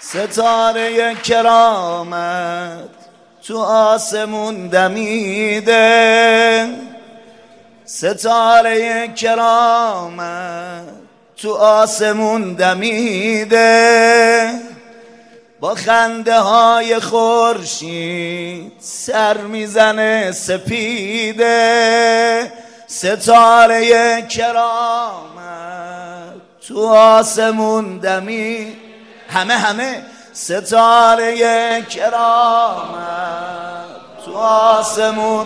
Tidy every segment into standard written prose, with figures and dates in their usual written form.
ستاره کرامت تو آسمون دمیده، ستاره کرامت تو آسمون دمیده، با خنده های خورشید سر میزنه سپیده. ستاره کرامت تو آسمون دمیده، همه ستاره کرامت تو آسمون،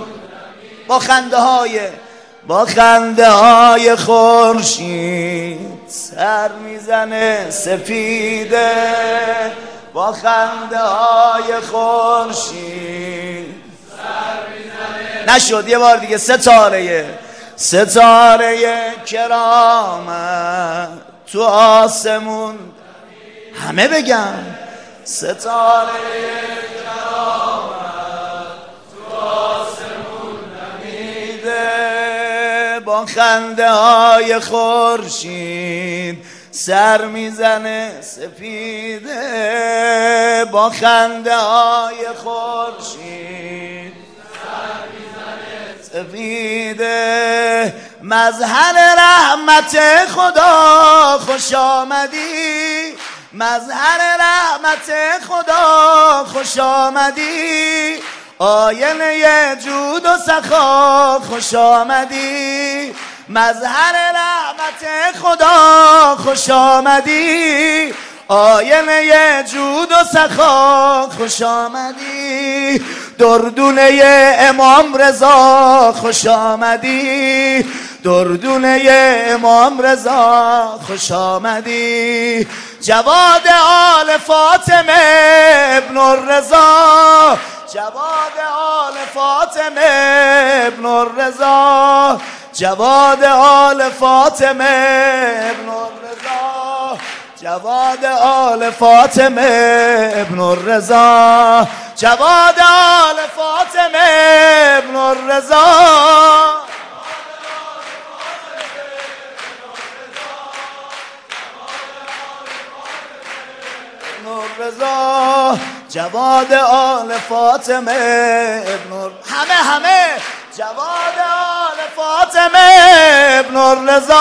با خنده های خورشید سر میزنه سپیده، با خنده های خورشید سر میزنه. نشد یه بار دیگه. ستاره کرامت تو آسمون، همه بگم ستاره کرامت تو آسمون دمیده، با خنده های خورشید سر میزنه سپیده، با خنده های خورشید سر میزنه سپیده. مظهر رحمت خدا خوش آمدی، مظهر رحمت خدا خوش آمدی، آینه جود و سخا خوش آمدی، مظهر رحمت خدا خوش آمدی، آینه جود و سخا خوش آمدی، دردونه امام رضا خوش آمدی، دردونه امام رضا خوش آمدی، جواد آل فاطمه ابن الرضا، جواد آل فاطمه ابن الرضا، جواد آل فاطمه ابن الرضا، جواد آل فاطمه ابن الرضا، جواد آل فاطمه ابن الرضا، رضا، جواد آل فاطمه ابن، همه جواد آل فاطمه ابن الرضا،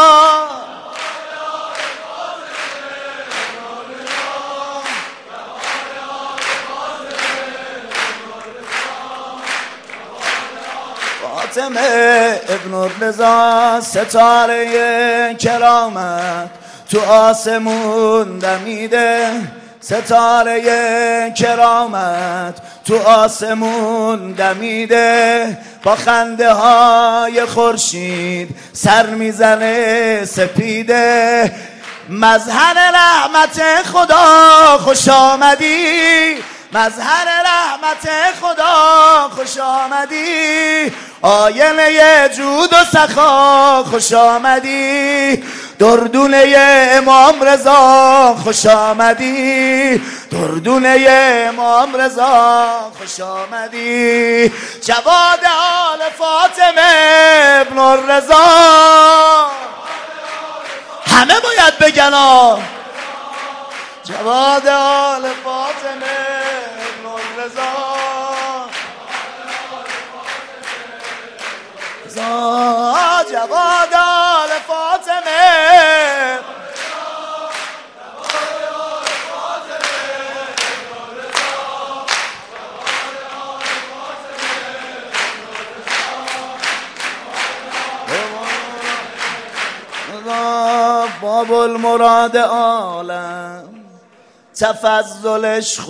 فاطمه ابن الرضا. ستاره کرامت تو آسمون دمیده، ستاره کرامت تو آسمون دمیده، با خنده های خورشید سر میزنه سپیده، مظهر رحمت خدا خوش آمدی، مظهر رحمت خدا خوش آمدی، آینه جود و سخا خوش آمدی، دردونه امام رضا خوش آمدی، دردونه امام رضا خوش آمدی، جواد آل فاطمه ابن الرضا، همه باید بگن جواد آل فاطمه ابن الرضا، جواد آل فاطمه، باب المراد عالم تفضلش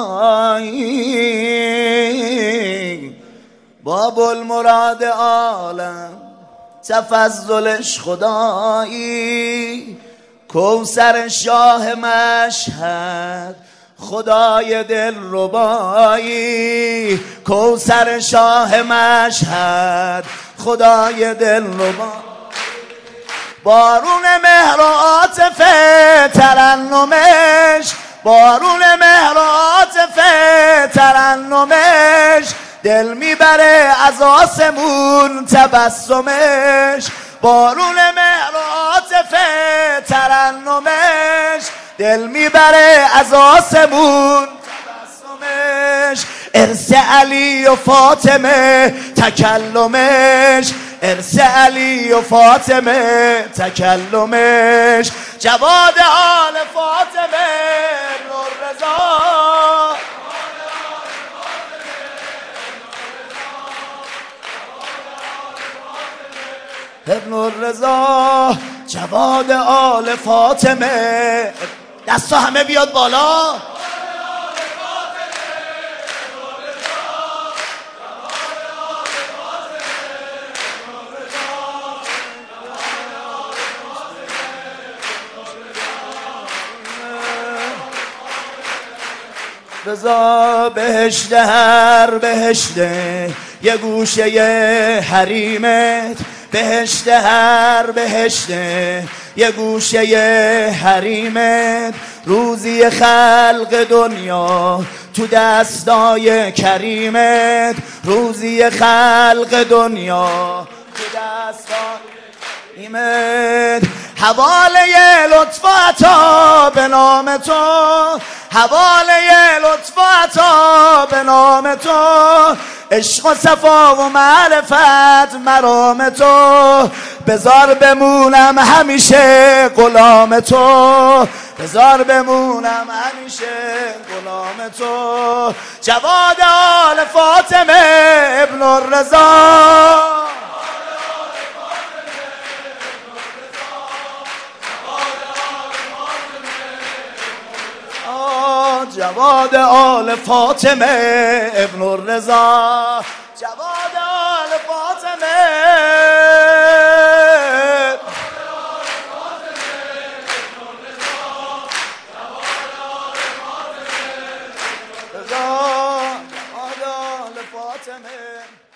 خدایی، باب المراد عالم تفضلش خدایی، کوثر شاه مشهد خدای دل ربایی، کوثر شاه مشهد خدای دل ربایی، بارون مهر و عاطفه ترنمش، بارون مهر و عاطفه ترنمش، دل میبره از آسمون تبسمش، بارون مهر و عاطفه ترنمش، دل میبره از آسمون تبسمش، ارث علی و فاطمه تکلمش، ارث علی و فاطمه تکلمش، جواد آل فاطمه نور رضا، ابن الرضا، جواد آل فاطمه. دستا همه بیاد بالا. رضا بهشت هر بهشته یه گوشه حریمت، بهشت هر بهشته یه گوشه حریمت، روزی خلق دنیا تو دستای کریمت، روزی خلق دنیا تو دستای کریمت، حواله لطف و عطا به نام تو، حواله لطف و عطا به نام تو، عشق و صفا و معرفت مرام تو، بذار بمونم همیشه غلام تو، بذار بمونم همیشه غلام تو، جواد آل فاطمه ابن الرضا، جواد آل فاطمه ابن الرضا، جواد آل فاطمه، جواد آل فاطمه.